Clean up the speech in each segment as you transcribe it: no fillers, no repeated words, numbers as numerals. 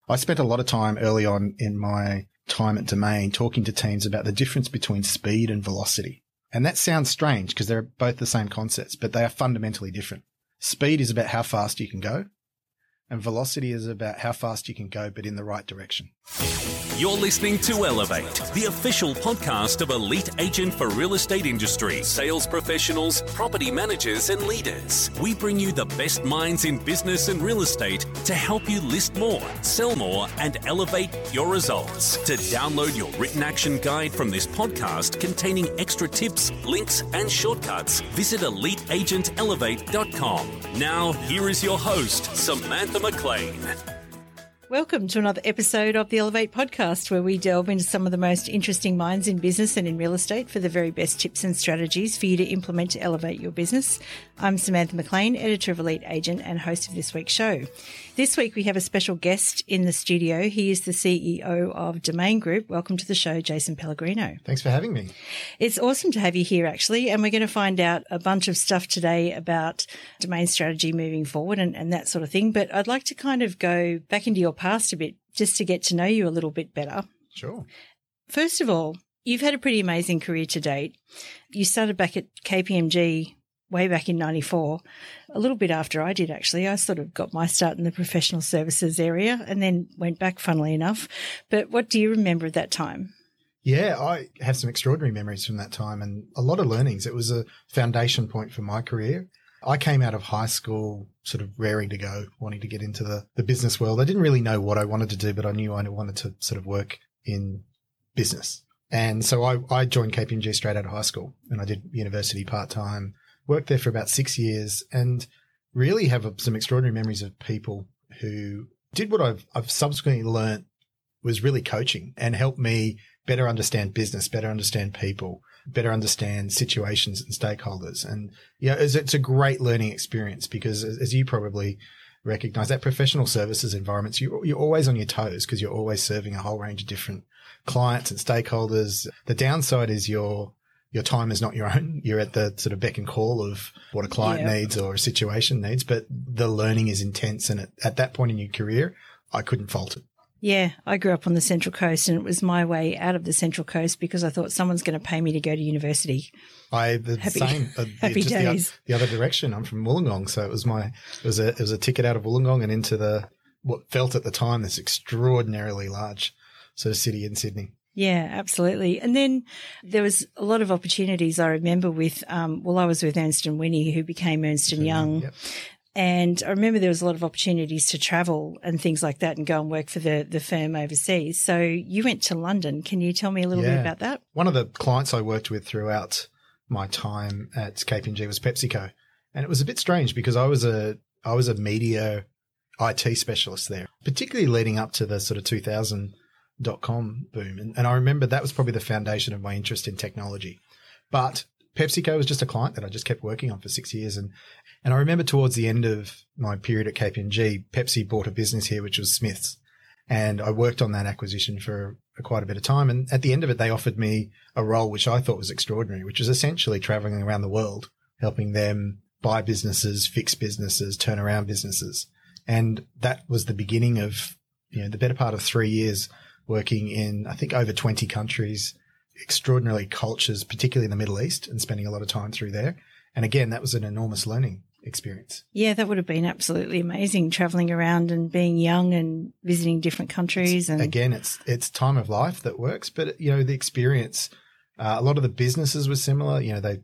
I spent a lot of time early on in my time at Domain talking to teams about the difference between speed and velocity. And that sounds strange because they're both the same concepts, but they are fundamentally different. Speed is about how fast you can go, and velocity is about how fast you can go, but in the right direction. You're listening to Elevate, the official podcast of Elite Agent for real estate industry, sales professionals, property managers, and leaders. We bring you the best minds in business and real estate to help you list more, sell more, and elevate your results. To download your written action guide from this podcast containing extra tips, links, and shortcuts, visit EliteAgentElevate.com. Now, here is your host, Samantha McLean. Welcome to another episode of the Elevate podcast, where we delve into some of the most interesting minds in business and in real estate for the very best tips and strategies for you to implement to elevate your business. I'm Samantha McLean, editor of Elite Agent and host of this week's show. This week we have a special guest in the studio. He is the CEO of Domain Group. Welcome to the show, Jason Pellegrino. Thanks for having me. It's awesome to have you here, actually, and we're going to find out a bunch of stuff today about domain strategy moving forward and that sort of thing. But I'd like to kind of go back into your past a bit just to get to know you a little bit better. Sure. First of all, you've had a pretty amazing career to date. You started back at KPMG way back in 94, a little bit after I did, actually. I sort of got my start in the professional services area and then went back, funnily enough. But what do you remember at that time? Yeah, I have some extraordinary memories from that time and a lot of learnings. It was a foundation point for my career. I came out of high school sort of raring to go, wanting to get into the business world. I didn't really know what I wanted to do, but I knew I wanted to sort of work in business. And so I joined KPMG straight out of high school and I did university part-time, worked there for about 6 years and really have some extraordinary memories of people who did what I've subsequently learned was really coaching and helped me better understand business, better understand people, better understand situations and stakeholders. And, you know, it's a great learning experience because as you probably recognize, that professional services environments, you're always on your toes because you're always serving a whole range of different clients and stakeholders. The downside is your time is not your own. You're at the sort of beck and call of what a client needs or a situation needs, but the learning is intense. And at that point in your career, I couldn't fault it. Yeah, I grew up on the Central Coast and it was my way out of the Central Coast because I thought someone's going to pay me to go to university. Happy days. The other direction. I'm from Wollongong, so it was a ticket out of Wollongong and into what felt at the time this extraordinarily large sort of city in Sydney. Yeah, absolutely. And then there was a lot of opportunities I remember with, I was with Ernst & Winnie, who became Ernst & Young. Yep. And I remember there was a lot of opportunities to travel and things like that and go and work for the firm overseas. So you went to London. Can you tell me a little bit about that? One of the clients I worked with throughout my time at KPMG was PepsiCo. And it was a bit strange because I was a media IT specialist there, particularly leading up to the sort of 2000.com boom. And I remember that was probably the foundation of my interest in technology. But PepsiCo was just a client that I just kept working on for 6 years. And I remember towards the end of my period at KPMG, Pepsi bought a business here, which was Smith's. And I worked on that acquisition for quite a bit of time. And at the end of it, they offered me a role, which I thought was extraordinary, which was essentially traveling around the world, helping them buy businesses, fix businesses, turn around businesses. And that was the beginning of, the better part of 3 years working in, I think, over 20 countries, extraordinary cultures, particularly in the Middle East, and spending a lot of time through there. And again, that was an enormous learning experience. Yeah, that would have been absolutely amazing, traveling around and being young and visiting different countries. It's time of life that works, but the experience, a lot of the businesses were similar.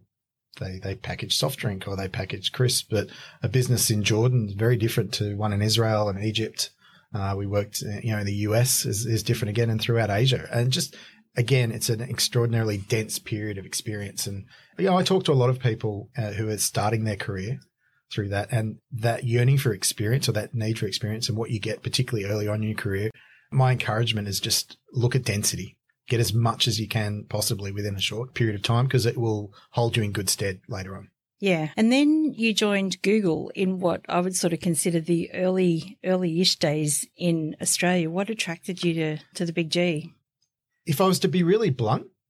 They package soft drink or they package crisps, but a business in Jordan is very different to one in Israel and Egypt. We worked, in the US is different again, and throughout Asia. And just, again, it's an extraordinarily dense period of experience. And, I talk to a lot of people who are starting their career through that, and that yearning for experience or that need for experience and what you get, particularly early on in your career. My encouragement is just look at density. Get as much as you can possibly within a short period of time because it will hold you in good stead later on. Yeah. And then you joined Google in what I would sort of consider the early-ish days in Australia. What attracted you to the big G? If I was to be really blunt,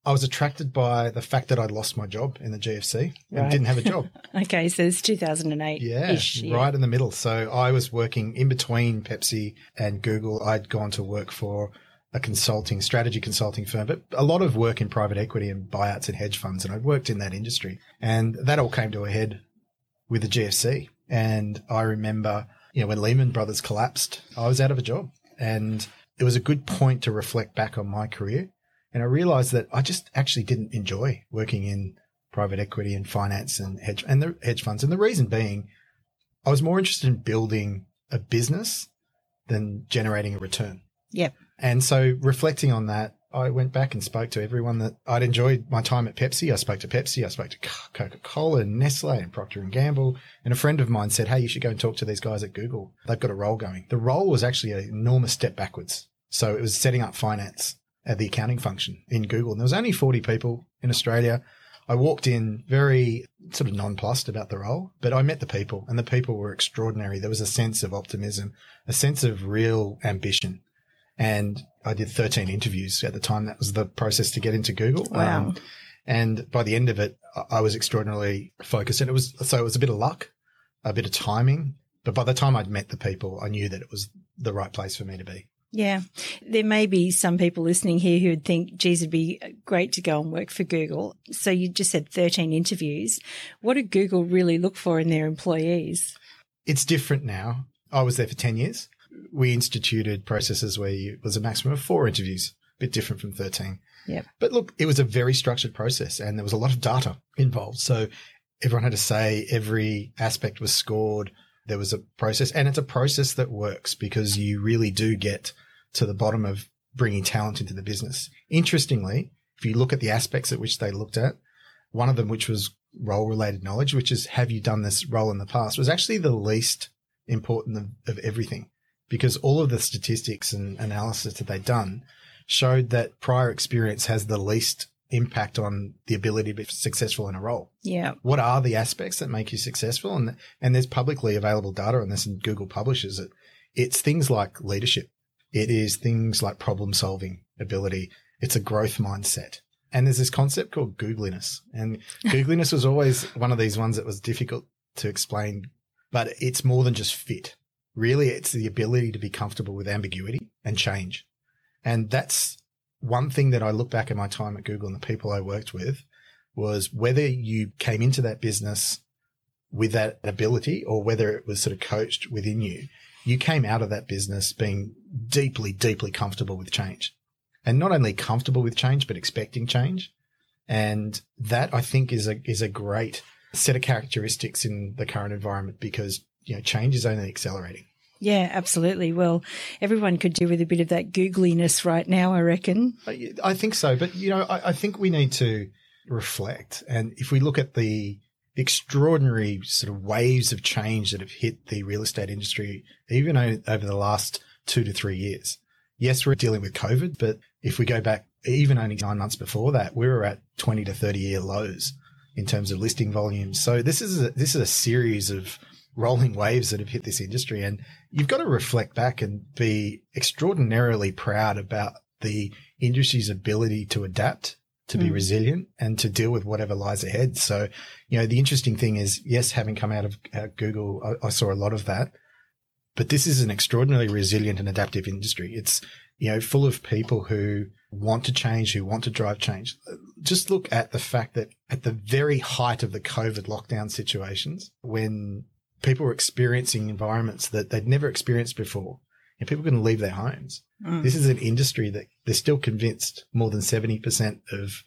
I was attracted by the fact that I'd lost my job in the GFC and Right. didn't have a job. Okay, so it's 2008-ish. Yeah, right in the middle. So I was working in between Pepsi and Google. I'd gone to work for a strategy consulting firm, but a lot of work in private equity and buyouts and hedge funds. And I'd worked in that industry. And that all came to a head with the GFC. And I remember, when Lehman Brothers collapsed, I was out of a job. And it was a good point to reflect back on my career. And I realized that I just actually didn't enjoy working in private equity and finance and the hedge funds. And the reason being, I was more interested in building a business than generating a return. Yep. And so reflecting on that, I went back and spoke to everyone that I'd enjoyed my time at Pepsi. I spoke to Pepsi, I spoke to Coca-Cola and Nestle and Procter & Gamble. And a friend of mine said, hey, you should go and talk to these guys at Google. They've got a role going. The role was actually an enormous step backwards. So it was setting up finance at the accounting function in Google. And there was only 40 people in Australia. I walked in very sort of nonplussed about the role, but I met the people and the people were extraordinary. There was a sense of optimism, a sense of real ambition. And I did 13 interviews at the time. That was the process to get into Google. Wow. And by the end of it, I was extraordinarily focused. And it was a bit of luck, a bit of timing. But by the time I'd met the people, I knew that it was the right place for me to be. Yeah. There may be some people listening here who would think, geez, it'd be great to go and work for Google. So you just said 13 interviews. What did Google really look for in their employees? It's different now. I was there for 10 years. We instituted processes where it was a maximum of 4 interviews, a bit different from 13. Yep. But look, it was a very structured process and there was a lot of data involved. So everyone had to say, every aspect was scored. There was a process, and it's a process that works because you really do get to the bottom of bringing talent into the business. Interestingly, if you look at the aspects at which they looked at, one of them, which was role-related knowledge, which is, have you done this role in the past, was actually the least important of everything, because all of the statistics and analysis that they'd done showed that prior experience has the least impact on the ability to be successful in a role. Yeah. What are the aspects that make you successful? And there's publicly available data on this, and Google publishes it. It's things like leadership. It is things like problem solving ability. It's a growth mindset. And there's this concept called googliness. And googliness was always one of these ones that was difficult to explain, but it's more than just fit. Really, it's the ability to be comfortable with ambiguity and change. And that's one thing that I look back at my time at Google and the people I worked with was whether you came into that business with that ability or whether it was sort of coached within you, you came out of that business being deeply, deeply comfortable with change. And not only comfortable with change, but expecting change. And that, I think, is a great set of characteristics in the current environment because, change is only accelerating. Yeah, absolutely. Well, everyone could do with a bit of that googliness right now, I reckon. I think so. But, I think we need to reflect. And if we look at the extraordinary sort of waves of change that have hit the real estate industry, even over the last 2 to 3 years. Yes, we're dealing with COVID, but if we go back even only 9 months before that, we were at 20 to 30 year lows in terms of listing volumes. So this is a series of rolling waves that have hit this industry. And you've got to reflect back and be extraordinarily proud about the industry's ability to adapt, to be resilient and to deal with whatever lies ahead. So, the interesting thing is, yes, having come out of Google, I saw a lot of that, but this is an extraordinarily resilient and adaptive industry. It's, full of people who want to change, who want to drive change. Just look at the fact that at the very height of the COVID lockdown situations, when people were experiencing environments that they'd never experienced before, and people couldn't leave their homes. This is an industry that they're still convinced more than 70% of,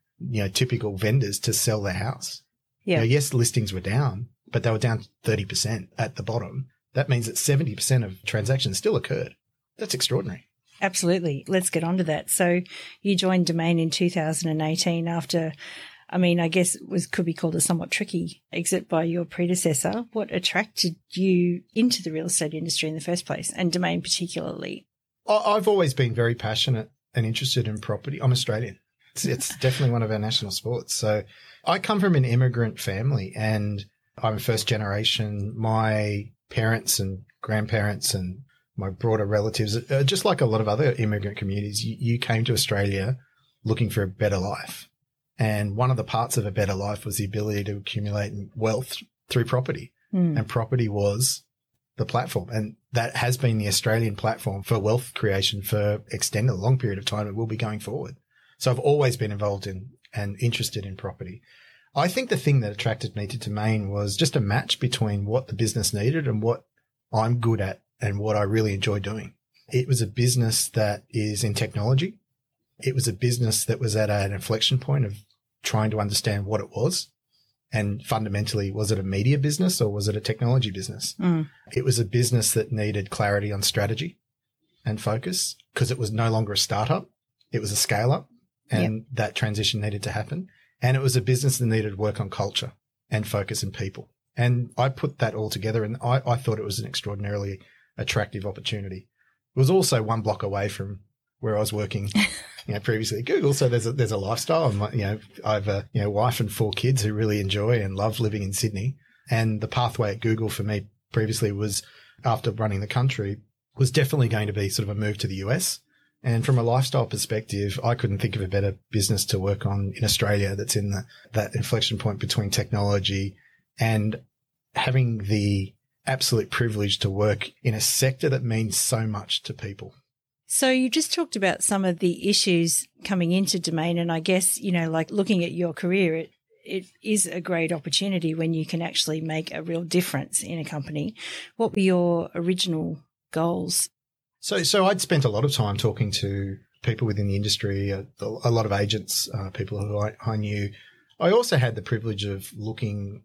typical vendors to sell their house. Yeah. Yes, listings were down, but they were down 30% at the bottom. That means that 70% of transactions still occurred. That's extraordinary. Absolutely. Let's get on to that. So you joined Domain in 2018 after, I guess it could be called a somewhat tricky exit by your predecessor. What attracted you into the real estate industry in the first place, and Domain particularly? I've always been very passionate and interested in property. I'm Australian. It's definitely one of our national sports. So I come from an immigrant family and I'm a first generation. My parents and grandparents and my broader relatives, just like a lot of other immigrant communities, you came to Australia looking for a better life. And one of the parts of a better life was the ability to accumulate wealth through property. And property was the platform. And that has been the Australian platform for wealth creation for extended a long period of time. It will be going forward. So I've always been involved in and interested in property. I think the thing that attracted me to Domain was just a match between what the business needed and what I'm good at and what I really enjoy doing. It was a business that is in technology. It was a business that was at an inflection point of trying to understand what it was. And fundamentally, was it a media business or was it a technology business? It was a business that needed clarity on strategy and focus because it was no longer a startup. It was a scale up and that transition needed to happen. And it was a business that needed work on culture and focus in people. And I put that all together and I thought it was an extraordinarily attractive opportunity. It was also one block away from where I was working, previously at Google. So there's a lifestyle. I have a wife and 4 kids who really enjoy and love living in Sydney. And the pathway at Google for me previously was, after running the country, was definitely going to be sort of a move to the US. And from a lifestyle perspective, I couldn't think of a better business to work on in Australia that's in that inflection point between technology and having the absolute privilege to work in a sector that means so much to people. So you just talked about some of the issues coming into Domain, and I guess, like looking at your career, it is a great opportunity when you can actually make a real difference in a company. What were your original goals? So I'd spent a lot of time talking to people within the industry, a lot of agents, people who I knew. I also had the privilege of looking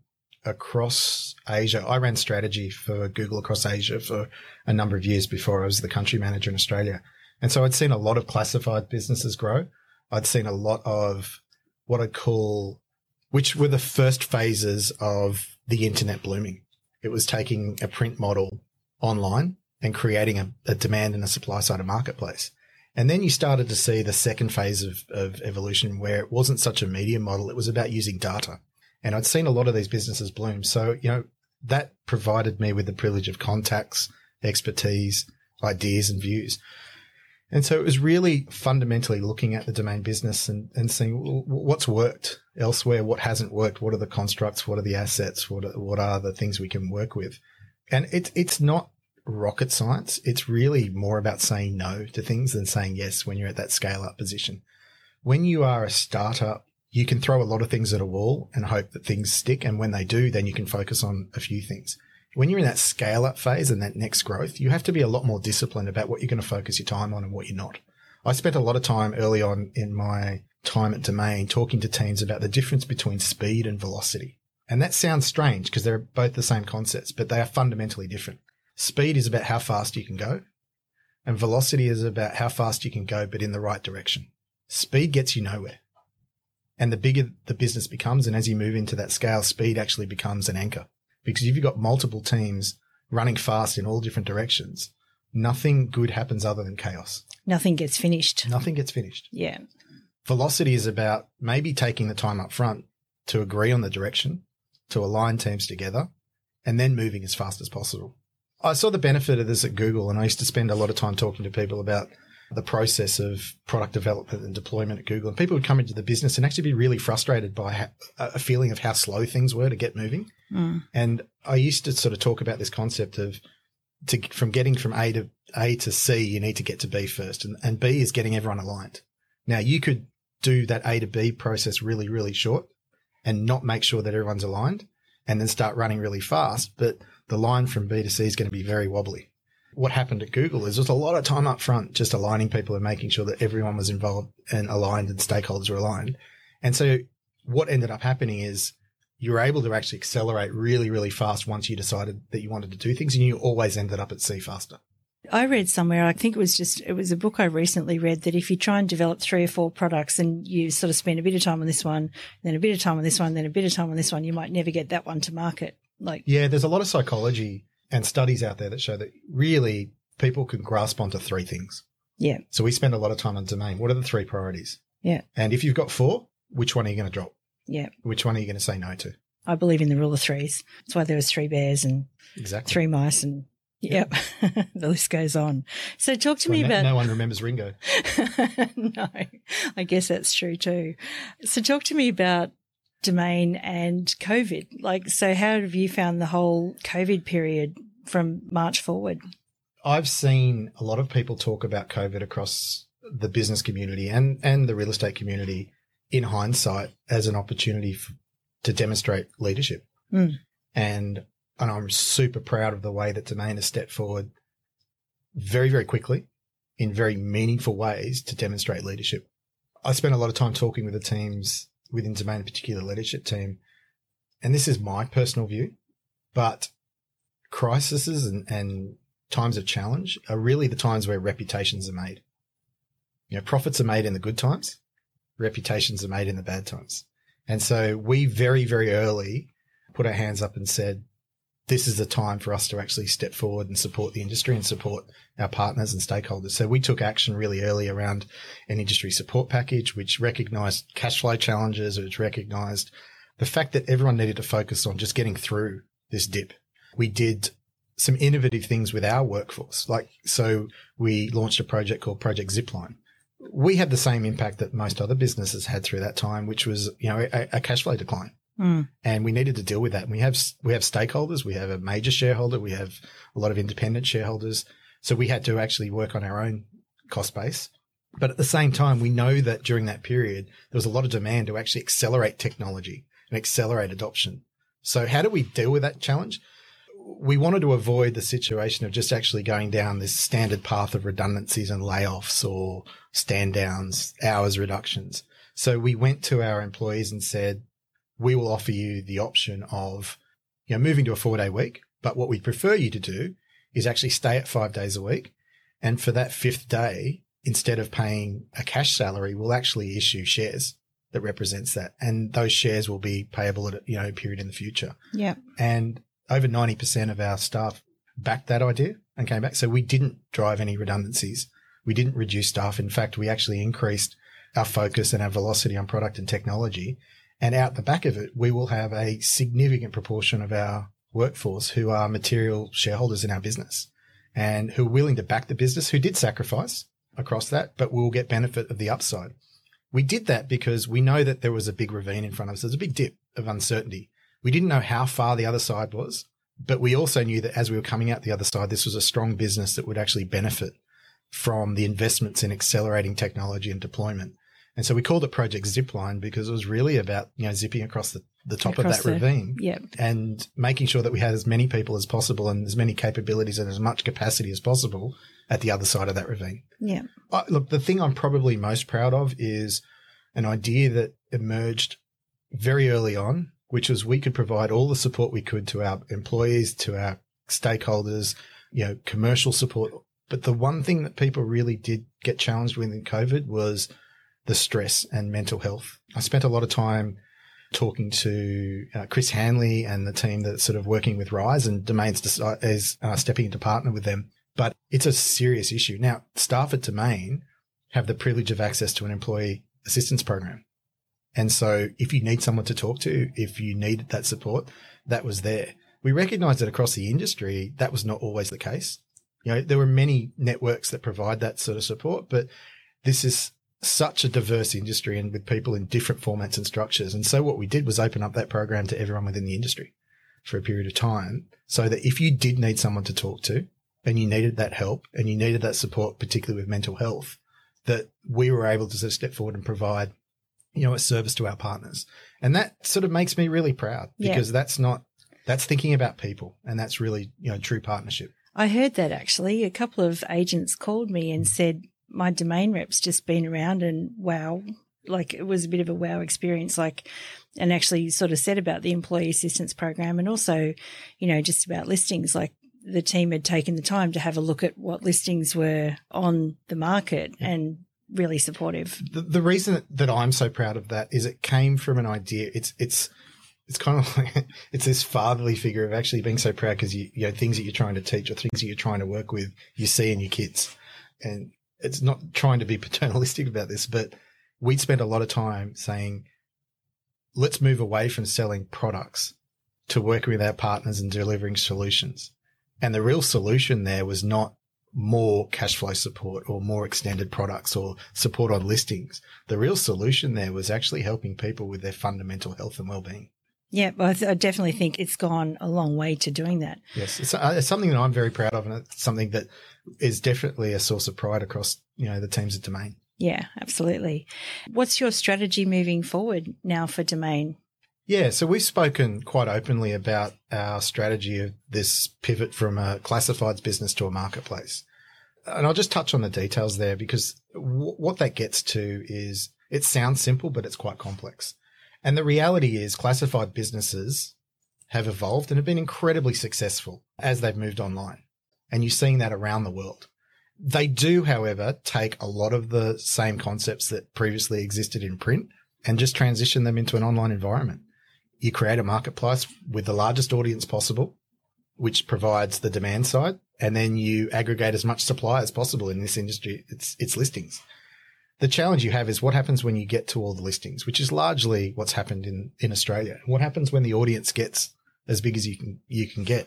across Asia. I ran strategy for Google across Asia for a number of years before I was the country manager in Australia. And so I'd seen a lot of classified businesses grow. I'd seen a lot of what I'd call, which were the first phases of the internet blooming. It was taking a print model online and creating a demand and a supply side of marketplace. And then you started to see the second phase of evolution where it wasn't such a media model. It was about using data. And I'd seen a lot of these businesses bloom. So, that provided me with the privilege of contacts, expertise, ideas and views. And so it was really fundamentally looking at the Domain business and seeing what's worked elsewhere, what hasn't worked, what are the constructs, what are the assets, what are the things we can work with. And it's not rocket science. It's really more about saying no to things than saying yes when you're at that scale up position. When you are a startup, you can throw a lot of things at a wall and hope that things stick. And when they do, then you can focus on a few things. When you're in that scale up phase and that next growth, you have to be a lot more disciplined about what you're going to focus your time on and what you're not. I spent a lot of time early on in my time at Domain talking to teams about the difference between speed and velocity. And that sounds strange because they're both the same concepts, but they are fundamentally different. Speed is about how fast you can go, and velocity is about how fast you can go, but in the right direction. Speed gets you nowhere. And the bigger the business becomes, and as you move into that scale, speed actually becomes an anchor. Because if you've got multiple teams running fast in all different directions, nothing good happens other than chaos. Nothing gets finished. Nothing gets finished. Yeah. Velocity is about maybe taking the time up front to agree on the direction, to align teams together, and then moving as fast as possible. I saw the benefit of this at Google, and I used to spend a lot of time talking to people about the process of product development and deployment at Google. And people would come into the business and actually be really frustrated by a feeling of how slow things were to get moving. And I used to sort of talk about this concept of from getting from A to C, you need to get to B first. And B is getting everyone aligned. Now, you could do that A to B process really, really short and not make sure that everyone's aligned and then start running really fast. But the line from B to C is going to be very wobbly. What happened at Google is there's a lot of time up front just aligning people and making sure that everyone was involved and aligned and stakeholders were aligned. And so what ended up happening is you were able to actually accelerate really, really fast once you decided that you wanted to do things, and you always ended up at C faster. I read somewhere, I think it was a book I recently read, that if you try and develop 3 or 4 products and you sort of spend a bit of time on this one, then a bit of time on this one, then a bit of time on this one, you might never get that one to market. Yeah, there's a lot of psychology and studies out there that show that really people can grasp onto 3 things. Yeah. So we spend a lot of time on Domain. What are the 3 priorities? Yeah. And if you've got 4, which one are you going to drop? Yeah. Which one are you going to say no to? I believe in the rule of 3s. That's why there was 3 bears and exactly 3 mice and Yep. The list goes on. So talk to me about... No one remembers Ringo. No, I guess that's true too. So talk to me about Domain and COVID. So how have you found the whole COVID period from March forward? I've seen a lot of people talk about COVID across the business community and the real estate community in hindsight as an opportunity to demonstrate leadership. And I'm super proud of the way that Domain has stepped forward very, very quickly in very meaningful ways to demonstrate leadership. I spent a lot of time talking with the teams within Domain, in particular leadership team, and this is my personal view, but crises and times of challenge are really the times where reputations are made. Profits are made in the good times, reputations are made in the bad times. And so we very, very early put our hands up and said, this is the time for us to actually step forward and support the industry and support our partners and stakeholders. So we took action really early around an industry support package, which recognised cash flow challenges, which recognised the fact that everyone needed to focus on just getting through this dip. We did some innovative things with our workforce. So we launched a project called Project Zipline. We had the same impact that most other businesses had through that time, which was, a cash flow decline. And we needed to deal with that. And we have stakeholders. We have a major shareholder. We have a lot of independent shareholders. So we had to actually work on our own cost base. But at the same time, we know that during that period, there was a lot of demand to actually accelerate technology and accelerate adoption. So how do we deal with that challenge? We wanted to avoid the situation of just actually going down this standard path of redundancies and layoffs or stand downs, hours reductions. So we went to our employees and said, we will offer you the option of, moving to a 4-day week. But what we prefer you to do is actually stay at 5 days a week. And for that 5th day, instead of paying a cash salary, we'll actually issue shares that represents that. And those shares will be payable at a period in the future. Yeah. And over 90% of our staff backed that idea and came back. So we didn't drive any redundancies. We didn't reduce staff. In fact, we actually increased our focus and our velocity on product and technology. And out the back of it, we will have a significant proportion of our workforce who are material shareholders in our business and who are willing to back the business, who did sacrifice across that, but will get benefit of the upside. We did that because we know that there was a big ravine in front of us. There's a big dip of uncertainty. We didn't know how far the other side was, but we also knew that as we were coming out the other side, this was a strong business that would actually benefit from the investments in accelerating technology and deployment. And so we called it Project Zipline because it was really about, zipping across the top of that ravine and making sure that we had as many people as possible and as many capabilities and as much capacity as possible at the other side of that ravine. Yeah. Look, the thing I'm probably most proud of is an idea that emerged very early on, which was we could provide all the support we could to our employees, to our stakeholders, commercial support. But the one thing that people really did get challenged with in COVID was the stress and mental health. I spent a lot of time talking to Chris Hanley and the team that's sort of working with Rise, and Domain is stepping in to partner with them. But it's a serious issue. Now, staff at Domain have the privilege of access to an employee assistance program. And so if you need someone to talk to, if you needed that support, that was there. We recognized that across the industry, that was not always the case. There were many networks that provide that sort of support, but this is such a diverse industry and with people in different formats and structures. And so what we did was open up that program to everyone within the industry for a period of time so that if you did need someone to talk to and you needed that help and you needed that support, particularly with mental health, that we were able to sort of step forward and provide, a service to our partners. And that sort of makes me really proud because that's thinking about people and that's really, true partnership. I heard that actually. A couple of agents called me and said, my Domain rep's just been around and wow, it was a bit of a wow experience, and actually sort of said about the employee assistance program and also, just about listings, the team had taken the time to have a look at what listings were on the market and really supportive. The reason that I'm so proud of that is it came from an idea. It's kind of like it's this fatherly figure of actually being so proud because things that you're trying to teach or things that you're trying to work with, you see in your kids. And it's not trying to be paternalistic about this, but we'd spent a lot of time saying, let's move away from selling products to working with our partners and delivering solutions. And the real solution there was not more cash flow support or more extended products or support on listings. The real solution there was actually helping people with their fundamental health and well-being. Yeah, well, I definitely think it's gone a long way to doing that. Yes, it's something that I'm very proud of, and it's something that is definitely a source of pride across, the teams at Domain. Yeah, absolutely. What's your strategy moving forward now for Domain? Yeah, so we've spoken quite openly about our strategy of this pivot from a classifieds business to a marketplace. And I'll just touch on the details there, because what that gets to is, it sounds simple, but it's quite complex. And the reality is classified businesses have evolved and have been incredibly successful as they've moved online. And you're seeing that around the world. They do, however, take a lot of the same concepts that previously existed in print and just transition them into an online environment. You create a marketplace with the largest audience possible, which provides the demand side, and then you aggregate as much supply as possible in this industry. It's listings. The challenge you have is what happens when you get to all the listings, which is largely what's happened in Australia. What happens when the audience gets as big as you can get?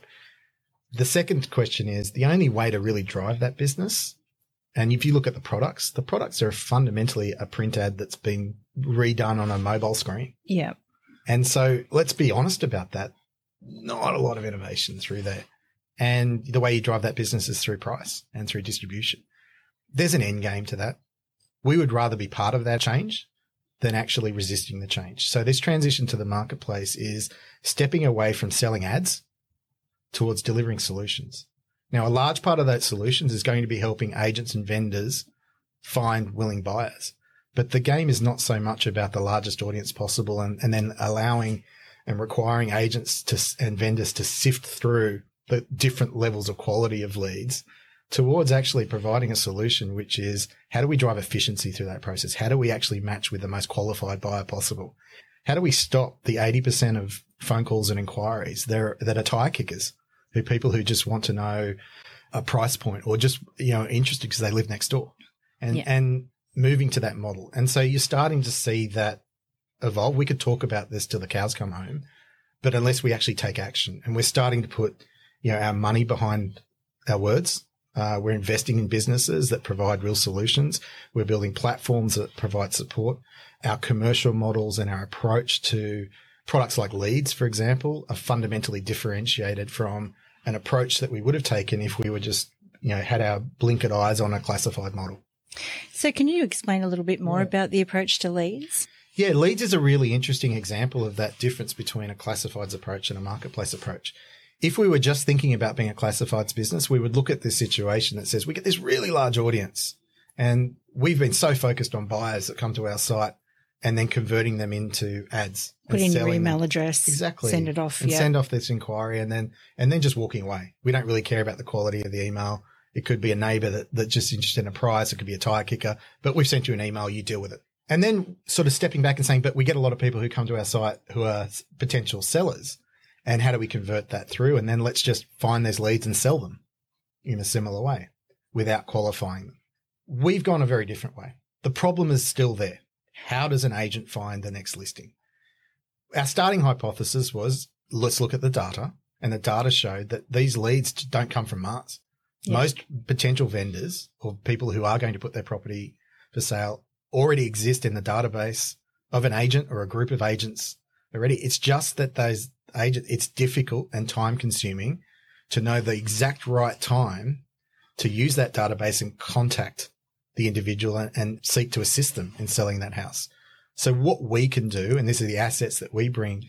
The second question is, the only way to really drive that business, and if you look at the products are fundamentally a print ad that's been redone on a mobile screen. Yeah. And so let's be honest about that. Not a lot of innovation through there. And the way you drive that business is through price and through distribution. There's an end game to that. We would rather be part of that change than actually resisting the change. So this transition to the marketplace is stepping away from selling ads towards delivering solutions. Now, a large part of that solutions is going to be helping agents and vendors find willing buyers. But the game is not so much about the largest audience possible and then allowing and requiring agents and vendors to sift through the different levels of quality of leads towards actually providing a solution, which is, how do we drive efficiency through that process? How do we actually match with the most qualified buyer possible? How do we stop the 80% of phone calls and inquiries that are tire kickers, people who just want to know a price point or just, interested because they live next door, and moving to that model. And so you're starting to see that evolve. We could talk about this till the cows come home, but unless we actually take action, and we're starting to put, our money behind our words. We're investing in businesses that provide real solutions. We're building platforms that provide support. Our commercial models and our approach to products like leads, for example, are fundamentally differentiated from an approach that we would have taken if we were just, had our blinkered eyes on a classified model. So can you explain a little bit more about the approach to leads? Yeah, leads is a really interesting example of that difference between a classifieds approach and a marketplace approach. If we were just thinking about being a classifieds business, we would look at this situation that says we get this really large audience and we've been so focused on buyers that come to our site and then converting them into ads. Put in your email address. Exactly. Send it off. And send off this inquiry and then just walking away. We don't really care about the quality of the email. It could be a neighbor that's just interested in a price. It could be a tire kicker, but we've sent you an email, you deal with it. And then sort of stepping back and saying, but we get a lot of people who come to our site who are potential sellers. And how do we convert that through? And then let's just find those leads and sell them in a similar way without qualifying them. We've gone a very different way. The problem is still there. How does an agent find the next listing? Our starting hypothesis was, let's look at the data. And the data showed that these leads don't come from Mars. Yeah. Most potential vendors or people who are going to put their property for sale already exist in the database of an agent or a group of agents already. It's just that those agents, it's difficult and time consuming to know the exact right time to use that database and contact the individual and seek to assist them in selling that house. So what we can do, and this is the assets that we bring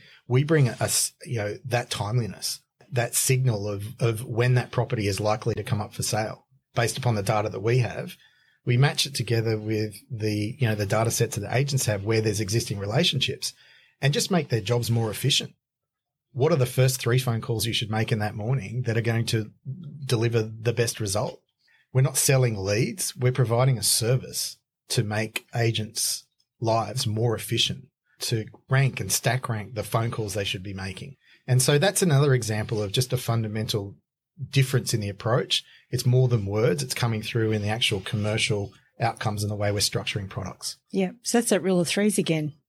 us, that timeliness, that signal of when that property is likely to come up for sale based upon the data that we have. We match it together with the data sets that the agents have where there's existing relationships and just make their jobs more efficient. What are the first 3 phone calls you should make in that morning that are going to deliver the best result? We're not selling leads. We're providing a service to make agents' lives more efficient, to rank and stack rank the phone calls they should be making. And so that's another example of just a fundamental difference in the approach. It's more than words. It's coming through in the actual commercial outcomes and the way we're structuring products. Yeah. So that's that rule of threes again.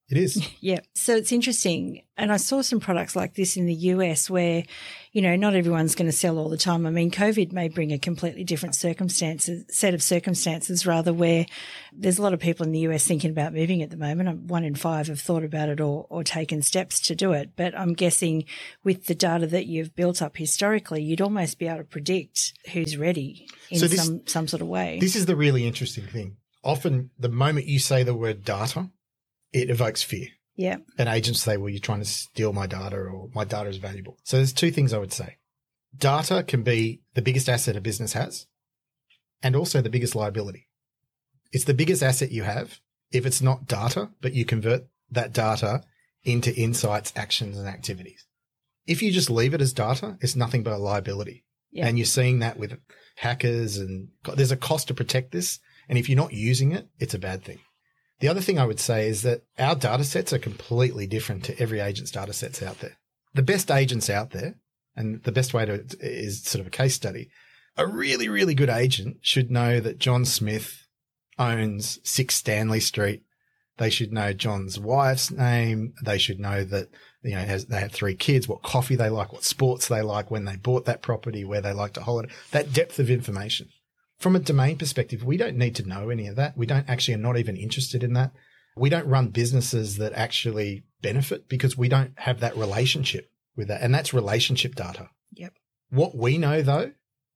It is. Yeah. So it's interesting. And I saw some products like this in the US where, not everyone's going to sell all the time. I mean, COVID may bring a completely different set of circumstances rather, where there's a lot of people in the US thinking about moving at the moment. 1 in 5 have thought about it or taken steps to do it. But I'm guessing with the data that you've built up historically, you'd almost be able to predict who's ready in some sort of way. This is the really interesting thing. Often the moment you say the word data, it evokes fear. Yeah. And agents say, well, you're trying to steal my data or my data is valuable. So there's 2 things I would say. Data can be the biggest asset a business has and also the biggest liability. It's the biggest asset you have if it's not data, but you convert that data into insights, actions, and activities. If you just leave it as data, it's nothing but a liability. Yeah. And you're seeing that with hackers, and there's a cost to protect this. And if you're not using it, it's a bad thing. The other thing I would say is that our data sets are completely different to every agent's data sets out there. The best agents out there, and the best way to is sort of a case study, a really, really good agent should know that John Smith owns 6 Stanley Street. They should know John's wife's name. They should know that, they have 3 kids, what coffee they like, what sports they like, when they bought that property, where they like to holiday, that depth of information. From a domain perspective, we don't need to know any of that. We don't actually are not even interested in that. We don't run businesses that actually benefit because we don't have that relationship with that. And that's relationship data. Yep. What we know, though,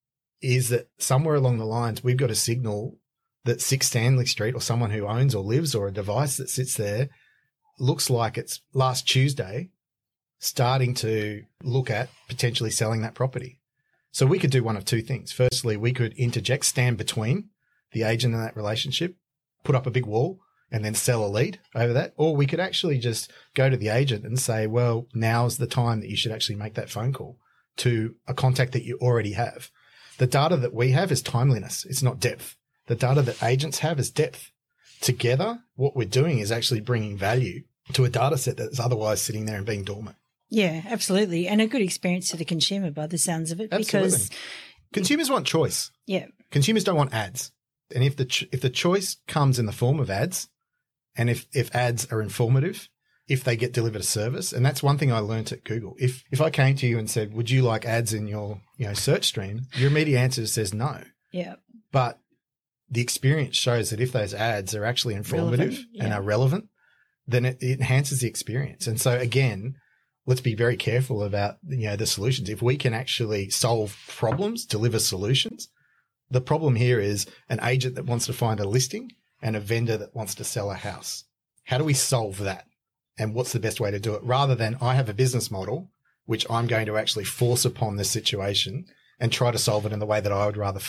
is that somewhere along the lines, we've got a signal that 6 Stanley Street or someone who owns or lives or a device that sits there looks like it's last Tuesday starting to look at potentially selling that property. So we could do one of 2 things. Firstly, we could interject, stand between the agent and that relationship, put up a big wall and then sell a lead over that. Or we could actually just go to the agent and say, well, now's the time that you should actually make that phone call to a contact that you already have. The data that we have is timeliness. It's not depth. The data that agents have is depth. Together, what we're doing is actually bringing value to a data set that's otherwise sitting there and being dormant. Yeah, absolutely. And a good experience to the consumer by the sounds of it. Absolutely. Because consumers want choice. Yeah. Consumers don't want ads. And if the choice comes in the form of ads, and if ads are informative, if they get delivered a service, and that's one thing I learned at Google. If I came to you and said, would you like ads in your search stream? Your immediate answer says no. Yeah. But the experience shows that if those ads are actually informative and are relevant, then it enhances the experience. And so again, let's be very careful about, the solutions. If we can actually solve problems, deliver solutions, the problem here is an agent that wants to find a listing and a vendor that wants to sell a house. How do we solve that? And what's the best way to do it? Rather than I have a business model, which I'm going to actually force upon this situation and try to solve it in the way that I would rather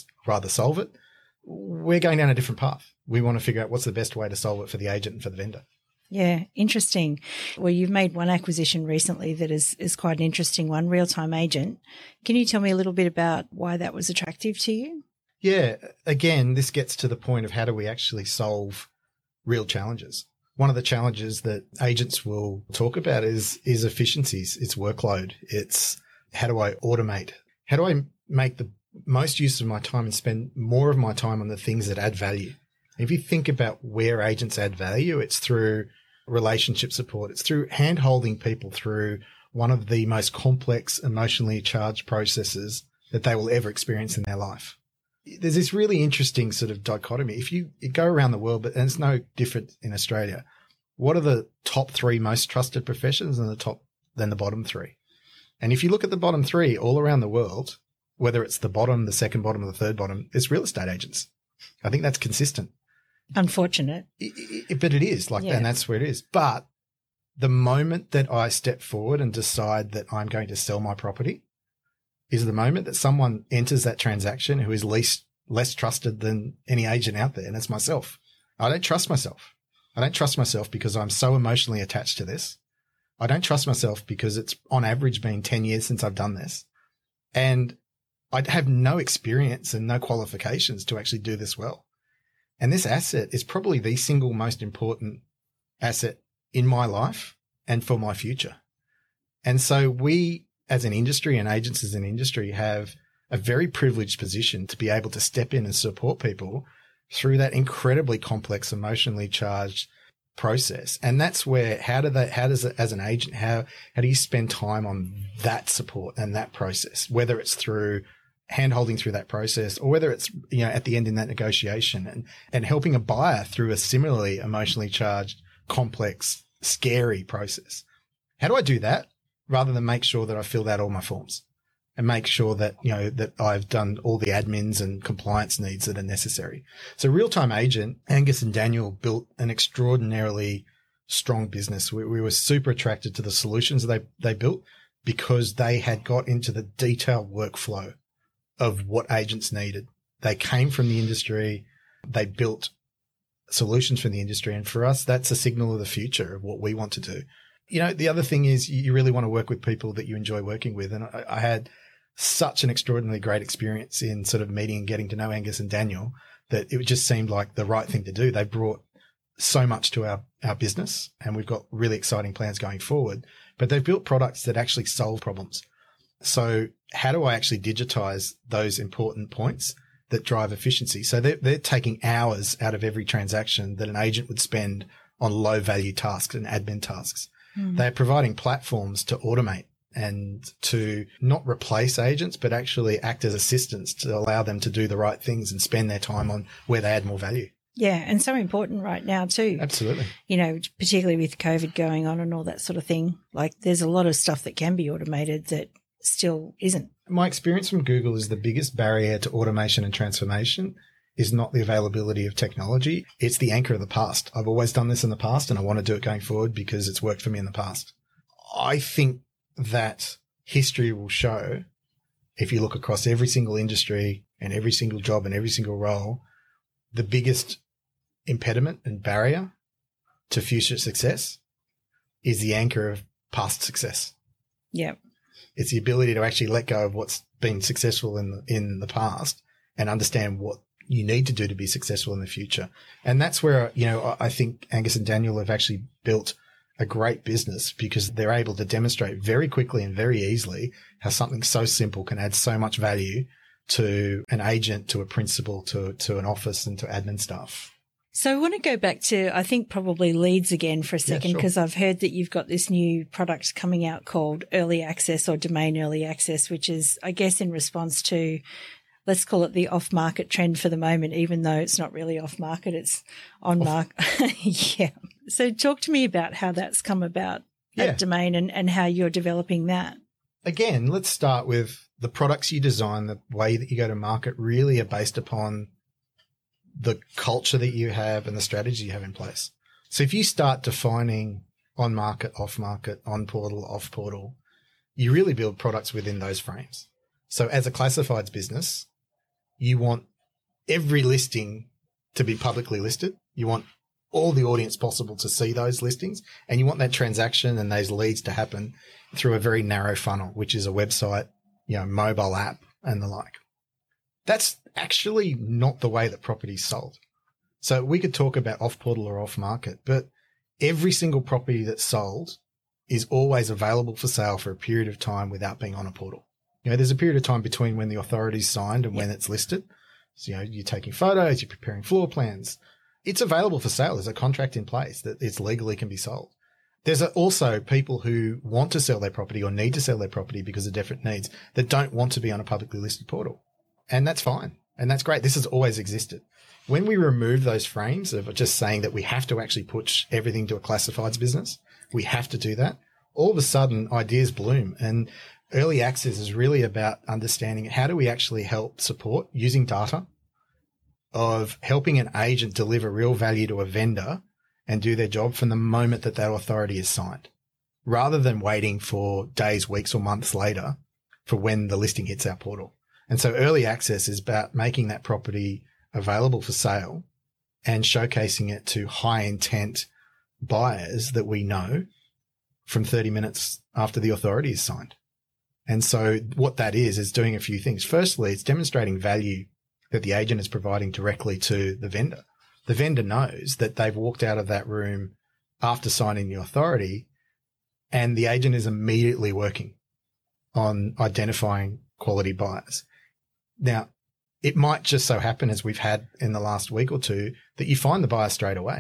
solve it. We're going down a different path. We want to figure out what's the best way to solve it for the agent and for the vendor. Yeah, interesting. Well, you've made one acquisition recently that is quite an interesting one, Real Time Agent. Can you tell me a little bit about why that was attractive to you? Yeah, again, this gets to the point of how do we actually solve real challenges. One of the challenges that agents will talk about is efficiencies, it's workload. It's how do I automate? How do I make the most use of my time and spend more of my time on the things that add value? If you think about where agents add value, it's through relationship support. It's through hand-holding people through one of the most complex, emotionally charged processes that they will ever experience in their life. There's this really interesting sort of dichotomy. If you go around the world, and it's no different in Australia, what are the top 3 most trusted professions and the bottom 3? And if you look at the bottom 3 all around the world, whether it's the bottom, the second bottom, or the third bottom, it's real estate agents. I think that's consistent. Unfortunate. But it is like that, and that's where it is. But the moment that I step forward and decide that I'm going to sell my property is the moment that someone enters that transaction who is less trusted than any agent out there, and that's myself. I don't trust myself. I don't trust myself because I'm so emotionally attached to this. I don't trust myself because it's on average been 10 years since I've done this. And I have no experience and no qualifications to actually do this well. And this asset is probably the single most important asset in my life and for my future. And so we, as an industry and agents as an industry, have a very privileged position to be able to step in and support people through that incredibly complex, emotionally charged process. And that's where, as an agent, how do you spend time on that support and that process, whether it's through hand-holding through that process or whether it's, at the end in that negotiation and helping a buyer through a similarly emotionally charged, complex, scary process. How do I do that rather than make sure that I filled out all my forms and make sure that, that I've done all the admins and compliance needs that are necessary? So Real Time Agent, Angus and Daniel built an extraordinarily strong business. We were super attracted to the solutions they built because they had got into the detailed workflow of what agents needed. They came from the industry. They built solutions for the industry. And for us, that's a signal of the future of what we want to do. The other thing is you really want to work with people that you enjoy working with. And I had such an extraordinarily great experience in sort of meeting and getting to know Angus and Daniel that it just seemed like the right thing to do. They brought so much to our business, and we've got really exciting plans going forward, but they've built products that actually solve problems. So how do I actually digitize those important points that drive efficiency? So they're taking hours out of every transaction that an agent would spend on low value tasks and admin tasks. They're providing platforms to automate and to not replace agents, but actually act as assistants to allow them to do the right things and spend their time on where they add more value. Yeah, and so important right now too. Absolutely. Particularly with COVID going on and all that sort of thing. Like there's a lot of stuff that can be automated that still isn't. My experience from Google is the biggest barrier to automation and transformation is not the availability of technology. It's the anchor of the past. I've always done this in the past and I want to do it going forward because it's worked for me in the past. I think that history will show, if you look across every single industry and every single job and every single role, the biggest impediment and barrier to future success is the anchor of past success. Yeah. It's the ability to actually let go of what's been successful in the past and understand what you need to do to be successful in the future. And that's where, I think Angus and Daniel have actually built a great business because they're able to demonstrate very quickly and very easily how something so simple can add so much value to an agent, to a principal, to an office and to admin staff. So I want to go back to, I think, probably leads again for a second, because I've heard that you've got this new product coming out called Early Access or Domain Early Access, which is, I guess, in response to, let's call it the off-market trend for the moment, even though it's not really off-market, it's on-market. Yeah. So talk to me about how that's come about at Domain and how you're developing that. Again, let's start with the products you design, the way that you go to market really are based upon the culture that you have and the strategy you have in place. So if you start defining on-market, off-market, on-portal, off-portal, you really build products within those frames. So as a classifieds business, you want every listing to be publicly listed. You want all the audience possible to see those listings, and you want that transaction and those leads to happen through a very narrow funnel, which is a website, mobile app and the like. That's actually not the way that property is sold. So we could talk about off-portal or off-market, but every single property that's sold is always available for sale for a period of time without being on a portal. There's a period of time between when the authority's signed and when it's listed. So, you're taking photos, you're preparing floor plans. It's available for sale. There's a contract in place that it's legally can be sold. There's also people who want to sell their property or need to sell their property because of different needs that don't want to be on a publicly listed portal. And that's fine. And that's great. This has always existed. When we remove those frames of just saying that we have to actually push everything to a classifieds business, we have to do that, all of a sudden ideas bloom. And early access is really about understanding how do we actually help support using data of helping an agent deliver real value to a vendor and do their job from the moment that that authority is signed, rather than waiting for days, weeks or months later for when the listing hits our portal. And so early access is about making that property available for sale and showcasing it to high intent buyers that we know from 30 minutes after the authority is signed. And so what that is doing a few things. Firstly, it's demonstrating value that the agent is providing directly to the vendor. The vendor knows that they've walked out of that room after signing the authority, and the agent is immediately working on identifying quality buyers. Now, it might just so happen, as we've had in the last week or two, that you find the buyer straight away.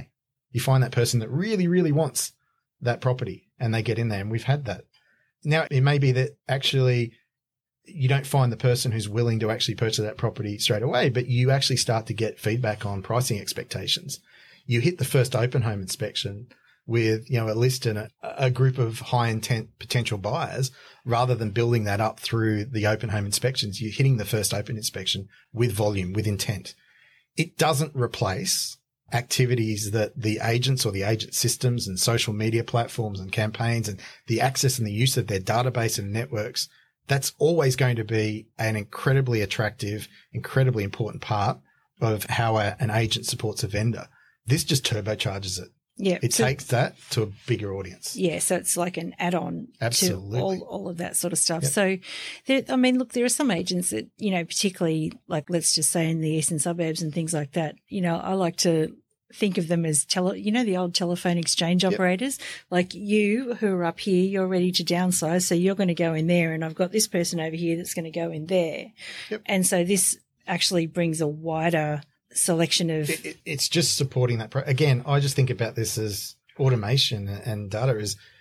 You find that person that really, really wants that property and they get in there, and we've had that. Now, it may be that actually you don't find the person who's willing to actually purchase that property straight away, but you actually start to get feedback on pricing expectations. You hit the first open home inspection with, a list and a group of high intent potential buyers, rather than building that up through the open home inspections. You're hitting the first open inspection with volume, with intent. It doesn't replace activities that the agents or the agent systems and social media platforms and campaigns and the access and the use of their database and networks. That's always going to be an incredibly attractive, incredibly important part of how an agent supports a vendor. This just turbocharges it. Yeah. It takes that to a bigger audience. Yeah. So it's like an add-on Absolutely. to all of that sort of stuff. Yep. So, there are some agents that, particularly like, let's just say in the eastern suburbs and things like that, I like to think of them as the old telephone exchange operators. Like you who are up here, you're ready to downsize. So you're going to go in there, and I've got this person over here that's going to go in there. Yep. And so this actually brings a wider selection of. It's just supporting that. Again, I just think about this as automation and data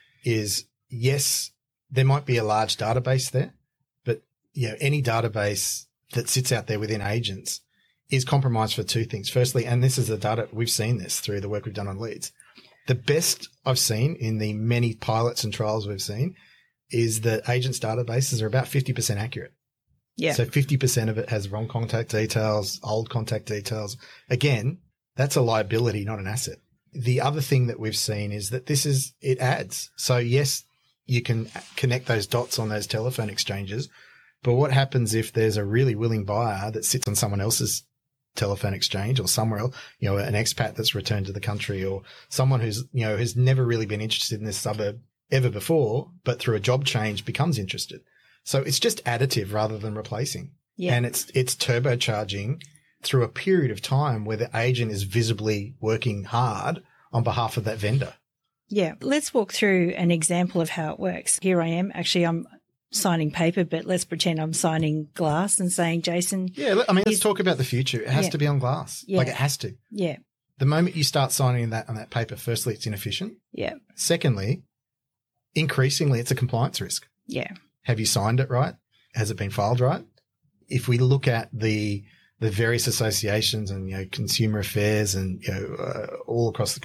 is yes, there might be a large database there, but any database that sits out there within agents is compromised for two things. Firstly, and this is the data, we've seen this through the work we've done on leads. The best I've seen in the many pilots and trials we've seen is that agents' databases are about 50% accurate. Yeah. So 50% of it has wrong contact details, old contact details. Again, that's a liability, not an asset. The other thing that we've seen is that it adds. So yes, you can connect those dots on those telephone exchanges, but what happens if there's a really willing buyer that sits on someone else's telephone exchange or somewhere else, an expat that's returned to the country, or someone who's, has never really been interested in this suburb ever before, but through a job change becomes interested. So it's just additive rather than replacing. Yeah. And it's turbocharging through a period of time where the agent is visibly working hard on behalf of that vendor. Yeah. Let's walk through an example of how it works. Here I am. Actually, I'm signing paper, but let's pretend I'm signing glass and saying, Jason. Yeah. Let's talk about the future. It has to be on glass. Yeah. Like it has to. Yeah. The moment you start signing that on that paper, firstly, it's inefficient. Yeah. Secondly, increasingly, it's a compliance risk. Yeah. Have you signed it right? Has it been filed right? If we look at the various associations and, consumer affairs and, all across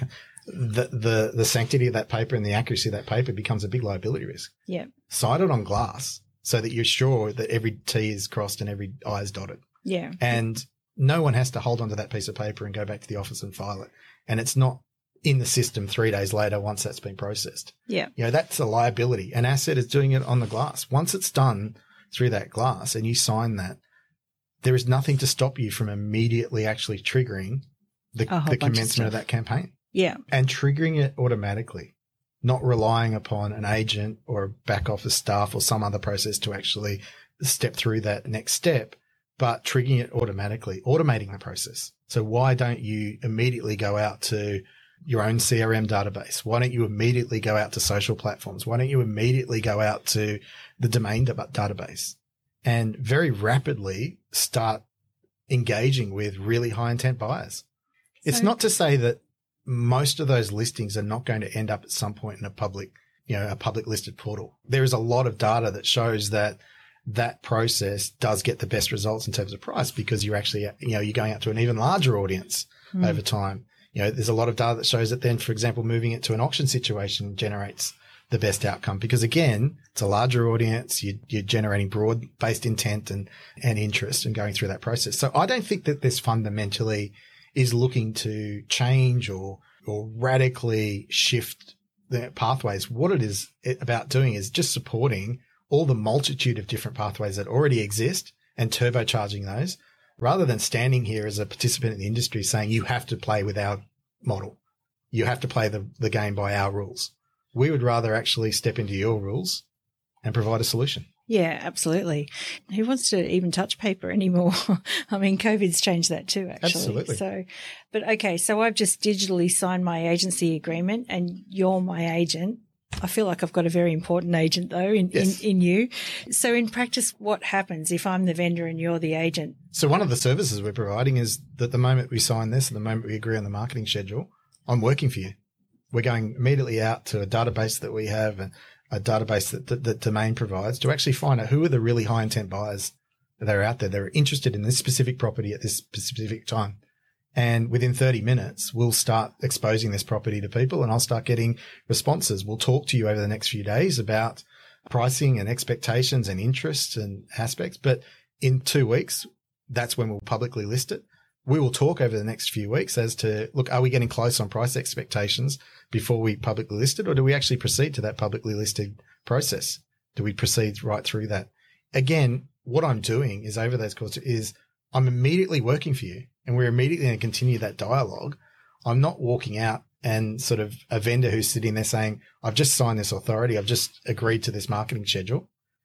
the sanctity of that paper and the accuracy of that paper becomes a big liability risk. Yeah. Sign it on glass so that you're sure that every T is crossed and every I is dotted. Yeah. And no one has to hold onto that piece of paper and go back to the office and file it. And it's not in the system 3 days later once that's been processed. Yeah. That's a liability. An asset is doing it on the glass. Once it's done through that glass and you sign that, there is nothing to stop you from immediately actually triggering the commencement of that campaign. Yeah. And triggering it automatically, not relying upon an agent or a back office staff or some other process to actually step through that next step, but triggering it automatically, automating the process. So why don't you immediately go out to your own CRM database? Why don't you immediately go out to social platforms? Why don't you immediately go out to the domain database and very rapidly start engaging with really high intent buyers? It's not to say that most of those listings are not going to end up at some point in a public listed portal. There is a lot of data that shows that process does get the best results in terms of price because you're actually, you're going out to an even larger audience over time. There's a lot of data that shows that then, for example, moving it to an auction situation generates the best outcome because, again, it's a larger audience. You're generating broad-based intent and interest and going through that process. So I don't think that this fundamentally is looking to change or radically shift the pathways. What it is about doing is just supporting all the multitude of different pathways that already exist and turbocharging those, rather than standing here as a participant in the industry saying you have to play with our model. You have to play the game by our rules. We would rather actually step into your rules and provide a solution. Yeah, absolutely. Who wants to even touch paper anymore? I mean, COVID's changed that too, actually. Absolutely. So I've just digitally signed my agency agreement and you're my agent. I feel like I've got a very important agent though in you. So in practice, what happens if I'm the vendor and you're the agent? So one of the services we're providing is that the moment we sign this and the moment we agree on the marketing schedule, I'm working for you. We're going immediately out to a database that we have and a database that Domain provides to actually find out who are the really high intent buyers that are out there that are interested in this specific property at this specific time. And within 30 minutes, we'll start exposing this property to people and I'll start getting responses. We'll talk to you over the next few days about pricing and expectations and interests and aspects. But in 2 weeks, that's when we'll publicly list it. We will talk over the next few weeks as to, look, are we getting close on price expectations before we publicly list it? Or do we actually proceed to that publicly listed process? Do we proceed right through that? Again, what I'm doing is over those courses is I'm immediately working for you and we're immediately going to continue that dialogue. I'm not walking out and sort of a vendor who's sitting there saying, I've just signed this authority. I've just agreed to this marketing schedule.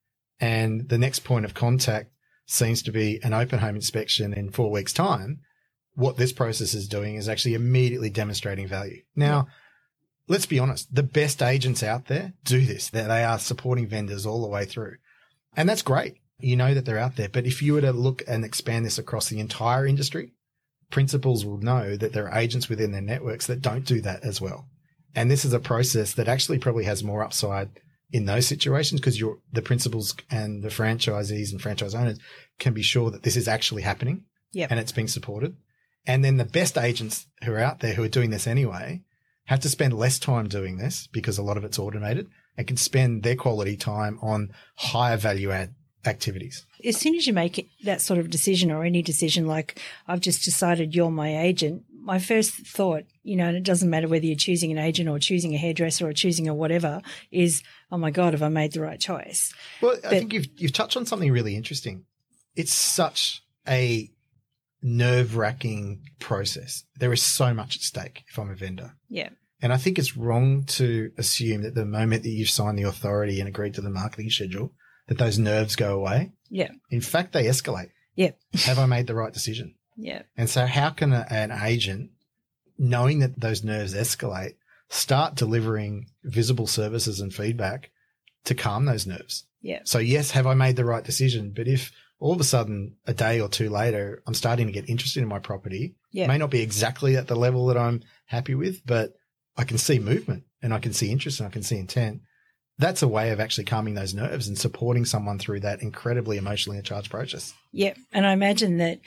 And the next point of contact seems to be an open home inspection in 4 weeks' time. What this process is doing is actually immediately demonstrating value. Now, let's be honest, the best agents out there do this. They are supporting vendors all the way through. And that's great. You know that they're out there. But if you were to look and expand this across the entire industry, principals will know that there are agents within their networks that don't do that as well. And this is a process that actually probably has more upside in those situations because the principals and the franchisees and franchise owners can be sure that this is actually happening and it's being supported. And then the best agents who are out there who are doing this anyway have to spend less time doing this because a lot of it's automated and can spend their quality time on higher value add activities. As soon as you make that sort of decision or any decision, like I've just decided you're my agent, my first thought, and it doesn't matter whether you're choosing an agent or choosing a hairdresser or choosing a whatever, is, oh my God, have I made the right choice? Well, I think you've touched on something really interesting. It's such a nerve-wracking process. There is so much at stake if I'm a vendor. Yeah. And I think it's wrong to assume that the moment that you've signed the authority and agreed to the marketing schedule, that those nerves go away. Yeah. In fact, they escalate. Yeah. Have I made the right decision? Yeah. And so how can an agent, knowing that those nerves escalate, start delivering visible services and feedback to calm those nerves? Yeah. So yes, have I made the right decision? But if all of a sudden a day or two later, I'm starting to get interested in my property, it may not be exactly at the level that I'm happy with, but I can see movement and I can see interest and I can see intent. That's a way of actually calming those nerves and supporting someone through that incredibly emotionally charged process. Yeah. And I imagine that,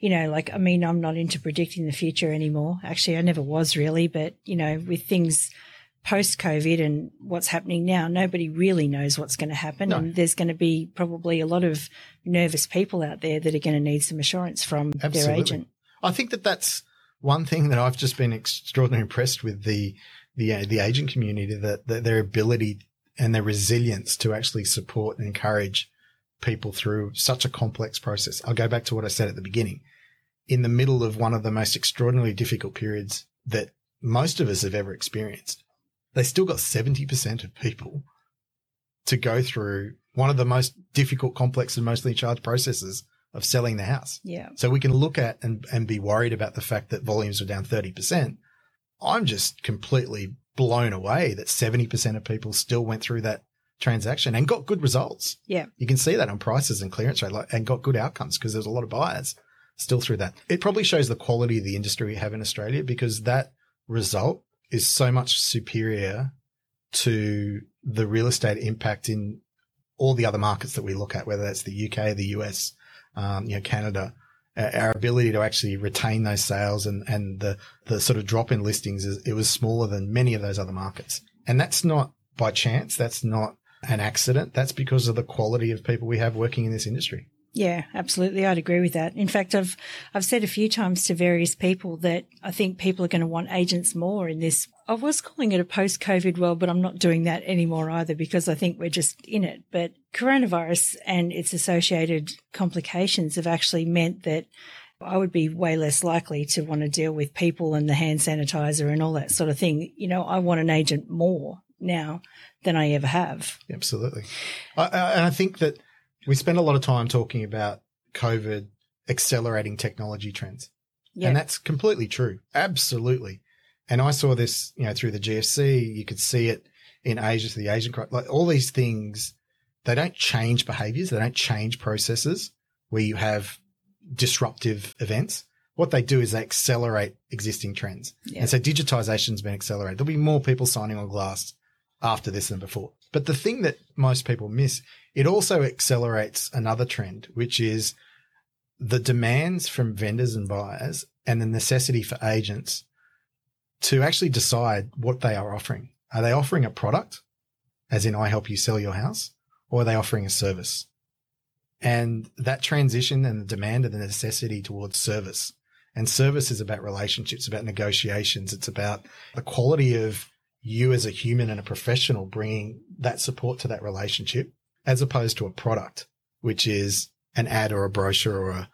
I'm not into predicting the future anymore. Actually, I never was really, but, with things post-COVID and what's happening now, nobody really knows what's going to happen. No. And there's going to be probably a lot of nervous people out there that are going to need some assurance from their agent. I think that's one thing that I've just been extraordinarily impressed with the agent community, that their ability and their resilience to actually support and encourage people through such a complex process. I'll go back to what I said at the beginning. In the middle of one of the most extraordinarily difficult periods that most of us have ever experienced, they still got 70% of people to go through one of the most difficult, complex and mostly charged processes of selling the house. Yeah. So we can look at and be worried about the fact that volumes are down 30%. I'm just completely blown away that 70% of people still went through that transaction and got good results. Yeah. You can see that on prices and clearance rate and got good outcomes because there's a lot of buyers still through that. It probably shows the quality of the industry we have in Australia because that result is so much superior to the real estate impact in all the other markets that we look at, whether that's the UK, the US, Canada. Our ability to actually retain those sales and the sort of drop in listings it was smaller than many of those other markets. And that's not by chance. That's not an accident. That's because of the quality of people we have working in this industry. Yeah, absolutely. I'd agree with that. In fact, I've said a few times to various people that I think people are going to want agents more in this. I was calling it a post-COVID world, but I'm not doing that anymore either because I think we're just in it. But coronavirus and its associated complications have actually meant that I would be way less likely to want to deal with people and the hand sanitizer and all that sort of thing. I want an agent more now than I ever have. Absolutely. And I think that we spend a lot of time talking about COVID accelerating technology trends. Yeah. And that's completely true. Absolutely. And I saw this, through the GFC. You could see it in Asia through the Asian crisis. Like all these things, they don't change behaviors. They don't change processes where you have disruptive events. what they do is they accelerate existing trends. Yeah. And so digitization's been accelerated. There'll be more people signing on glass after this than before. But the thing that most people miss, it also accelerates another trend, which is the demands from vendors and buyers and the necessity for agents to actually decide what they are offering. Are they offering a product, as in I help you sell your house, or are they offering a service? And that transition and the demand and the necessity towards service. And service is about relationships, about negotiations. It's about the quality of you as a human and a professional bringing that support to that relationship, as opposed to a product, which is an ad or a brochure or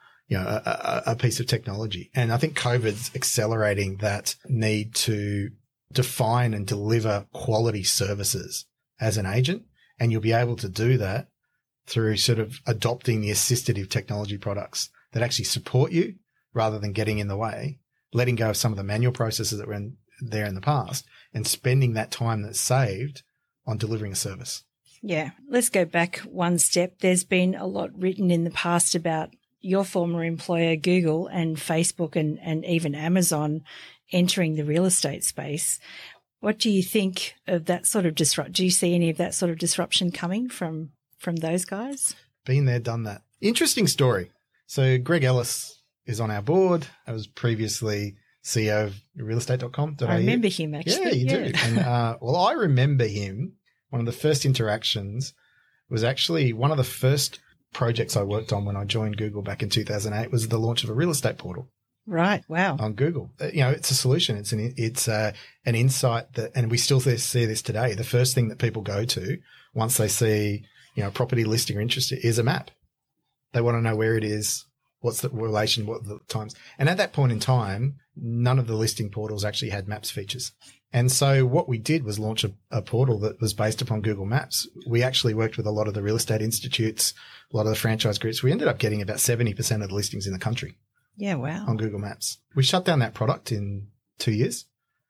a piece of technology. And I think COVID's accelerating that need to define and deliver quality services as an agent. And you'll be able to do that through sort of adopting the assistive technology products that actually support you rather than getting in the way, letting go of some of the manual processes that were there in the past and spending that time that's saved on delivering a service. Yeah. Let's go back one step. There's been a lot written in the past about your former employer, Google, and Facebook and even Amazon entering the real estate space. What do you think of that sort of disruption? Do you see any of that sort of disruption coming from those guys? Been there, done that. Interesting story. So Greg Ellis is on our board. I was previously CEO of realestate.com.au. I remember him, actually. Yeah, you do. And, I remember him. One of the first interactions was actually one of the first projects I worked on when I joined Google back in 2008 was the launch of a real estate portal. Right. Wow. On Google. It's a solution. It's an insight that, and we still see this today. The first thing that people go to once they see, a property listing or interest is a map. They want to know where it is, what's the relation, what the times. And at that point in time, none of the listing portals actually had maps features. And so what we did was launch a portal that was based upon Google Maps. We actually worked with a lot of the real estate institutes, a lot of the franchise groups. We ended up getting about 70% of the listings in the country. Yeah, wow. On Google Maps. We shut down that product in 2 years.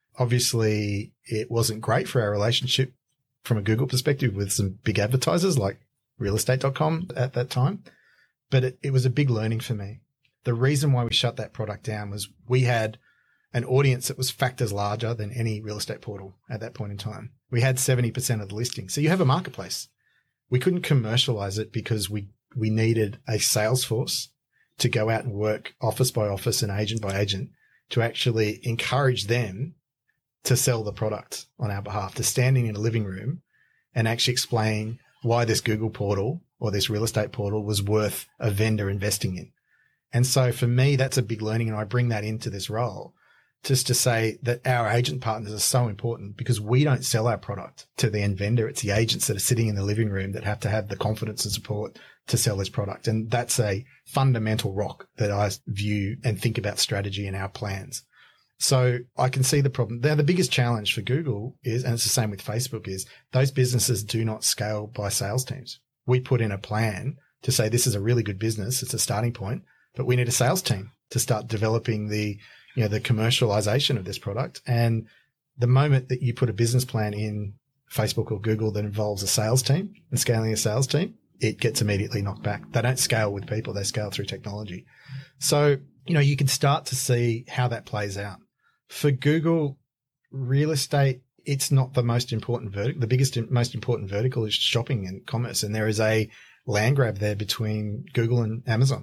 Obviously, it wasn't great for our relationship from a Google perspective with some big advertisers like realestate.com at that time. But it was a big learning for me. The reason why we shut that product down was we had an audience that was factors larger than any real estate portal at that point in time. We had 70% of the listings. So you have a marketplace. We couldn't commercialize it because we needed a sales force to go out and work office by office and agent by agent to actually encourage them to sell the product on our behalf, to standing in a living room and actually explain why this Google portal or this real estate portal was worth a vendor investing in. And so for me, that's a big learning. And I bring that into this role just to say that our agent partners are so important because we don't sell our product to the end vendor. It's the agents that are sitting in the living room that have to have the confidence and support to sell this product. And that's a fundamental rock that I view and think about strategy in our plans. So I can see the problem. Now, the biggest challenge for Google is, and it's the same with Facebook, is those businesses do not scale by sales teams. We put in a plan to say this is a really good business. It's a starting point, but we need a sales team to start developing the commercialization of this product. And the moment that you put a business plan in Facebook or Google that involves a sales team and scaling a sales team, it gets immediately knocked back. They don't scale with people. They scale through technology. So, you can start to see how that plays out. For Google, real estate, it's not the most important vertical. The biggest and most important vertical is shopping and commerce. And there is a land grab there between Google and Amazon.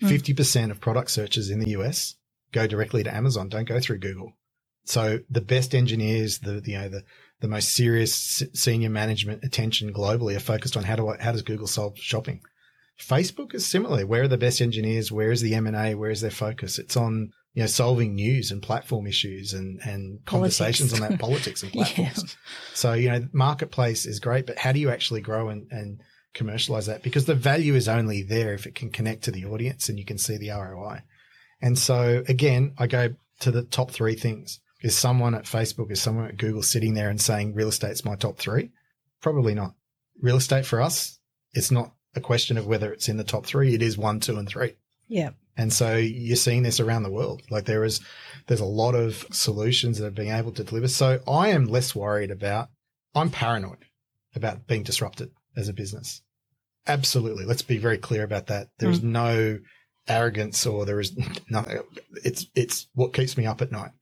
50% of product searches in the US go directly to Amazon, don't go through Google. So the best engineers, the most serious senior management attention globally are focused on how does Google solve shopping. Facebook is similarly. Where are the best engineers? Where is the M&A? Where is their focus? It's on, solving news and platform issues and conversations on that politics and platforms. Yeah. So, marketplace is great, but how do you actually grow and commercialize that? Because the value is only there if it can connect to the audience and you can see the ROI. And so again, I go to the top three things. Is someone at Facebook, is someone at Google sitting there and saying real estate's my top three? Probably not. Real estate for us, it's not a question of whether it's in the top three. It is 1, 2, and 3. Yeah. And so you're seeing this around the world. Like there's a lot of solutions that are being able to deliver. So I am less worried I'm paranoid about being disrupted as a business. Absolutely. Let's be very clear about that. There's no arrogance or there is nothing. It's what keeps me up at night.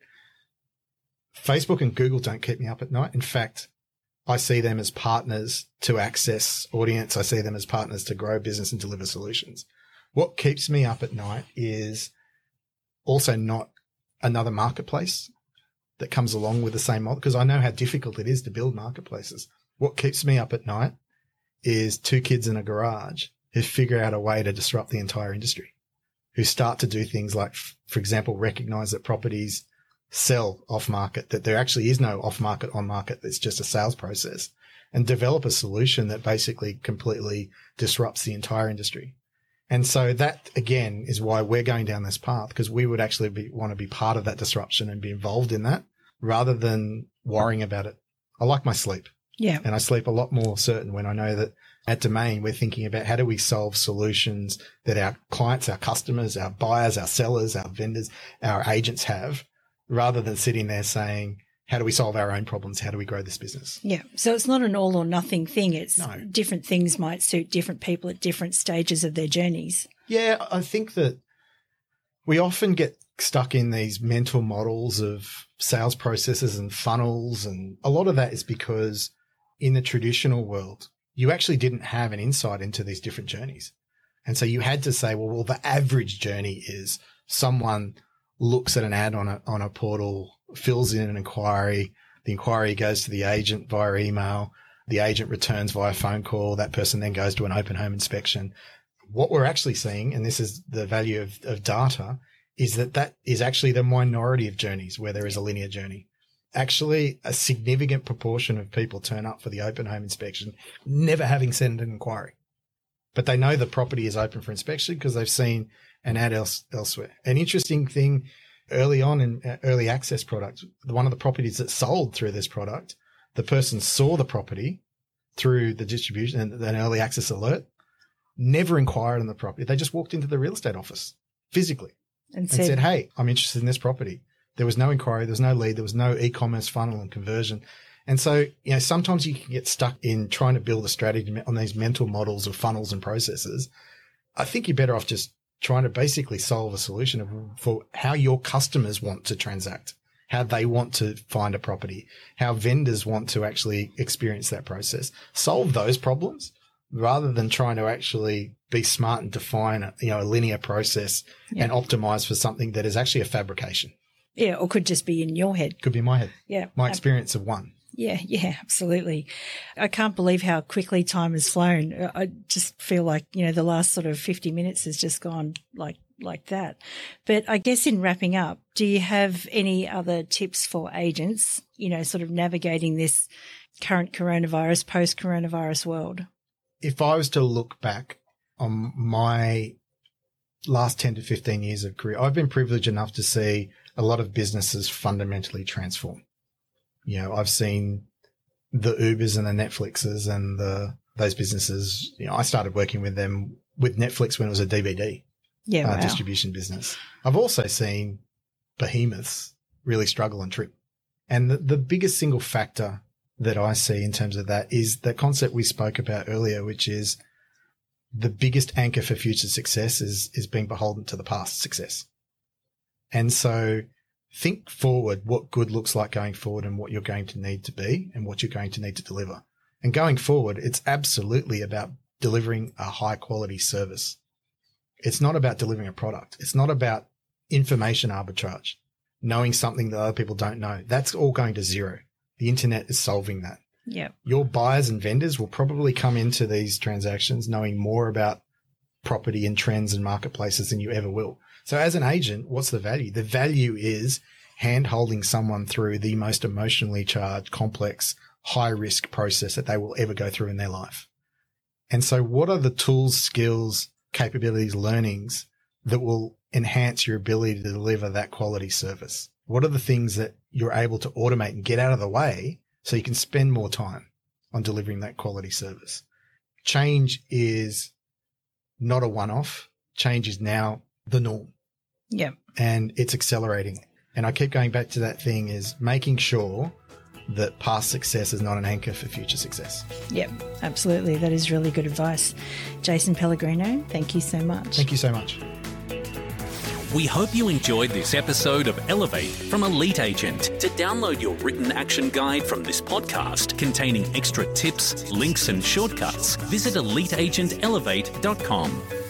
Facebook and Google don't keep me up at night. In fact, I see them as partners to access audience. I see them as partners to grow business and deliver solutions. What keeps me up at night is also not another marketplace that comes along with the same model, because I know how difficult it is to build marketplaces. What keeps me up at night is two kids in a garage who figure out a way to disrupt the entire industry, who start to do things like, for example, recognize that properties sell off market, that there actually is no off market, on market. It's just a sales process, and develop a solution that basically completely disrupts the entire industry. And so that again is why we're going down this path, because we would actually want to be part of that disruption and be involved in that rather than worrying about it. I like my sleep. Yeah. And I sleep a lot more certain when I know that at Domain, we're thinking about how do we solve solutions that our clients, our customers, our buyers, our sellers, our vendors, our agents have, rather than sitting there saying, how do we solve our own problems? How do we grow this business? Yeah. So it's not an all or nothing thing. It's No. different things might suit different people at different stages of their journeys. Yeah, I think that we often get stuck in these mental models of sales processes and funnels. And a lot of that is because in the traditional world, you actually didn't have an insight into these different journeys. And so you had to say, well, the average journey is someone looks at an ad on a portal, fills in an inquiry. The inquiry goes to the agent via email. The agent returns via phone call. That person then goes to an open home inspection. What we're actually seeing, and this is the value of data, is that is actually the minority of journeys where there is a linear journey. Actually, a significant proportion of people turn up for the open home inspection, never having sent an inquiry. But they know the property is open for inspection because they've seen an ad elsewhere. An interesting thing early on in early access product, one of the properties that sold through this product, the person saw the property through the distribution and an early access alert, never inquired on the property. They just walked into the real estate office physically and said, hey, I'm interested in this property. There was no inquiry. There was no lead. There was no e-commerce funnel and conversion. And so, sometimes you can get stuck in trying to build a strategy on these mental models of funnels and processes. I think you're better off just trying to basically solve a solution for how your customers want to transact, how they want to find a property, how vendors want to actually experience that process. Solve those problems rather than trying to actually be smart and define a linear process and optimize for something that is actually a fabrication. Yeah, or could just be in your head. Could be in my head. Yeah. My experience of one. Yeah, absolutely. I can't believe how quickly time has flown. I just feel like, the last sort of 50 minutes has just gone like that. But I guess in wrapping up, do you have any other tips for agents, sort of navigating this current coronavirus, post-coronavirus world? If I was to look back on my last 10 to 15 years of career, I've been privileged enough to see a lot of businesses fundamentally transform. I've seen the Ubers and the Netflixes and those businesses. I started working with them with Netflix when it was a DVD distribution business. I've also seen behemoths really struggle and trip. And the biggest single factor that I see in terms of that is the concept we spoke about earlier, which is the biggest anchor for future success is being beholden to the past success. And so think forward what good looks like going forward and what you're going to need to be and what you're going to need to deliver. And going forward, it's absolutely about delivering a high quality service. It's not about delivering a product. It's not about information arbitrage, knowing something that other people don't know. That's all going to zero. The internet is solving that. Yeah. Your buyers and vendors will probably come into these transactions knowing more about property and trends and marketplaces than you ever will. So as an agent, what's the value? The value is hand-holding someone through the most emotionally charged, complex, high-risk process that they will ever go through in their life. And so what are the tools, skills, capabilities, learnings that will enhance your ability to deliver that quality service? What are the things that you're able to automate and get out of the way so you can spend more time on delivering that quality service? Change is not a one-off. Change is now the norm. Yeah. And it's accelerating. And I keep going back to that thing is making sure that past success is not an anchor for future success. Yeah, absolutely. That is really good advice. Jason Pellegrino, thank you so much. Thank you so much. We hope you enjoyed this episode of Elevate from Elite Agent. To download your written action guide from this podcast containing extra tips, links and shortcuts, visit eliteagentelevate.com.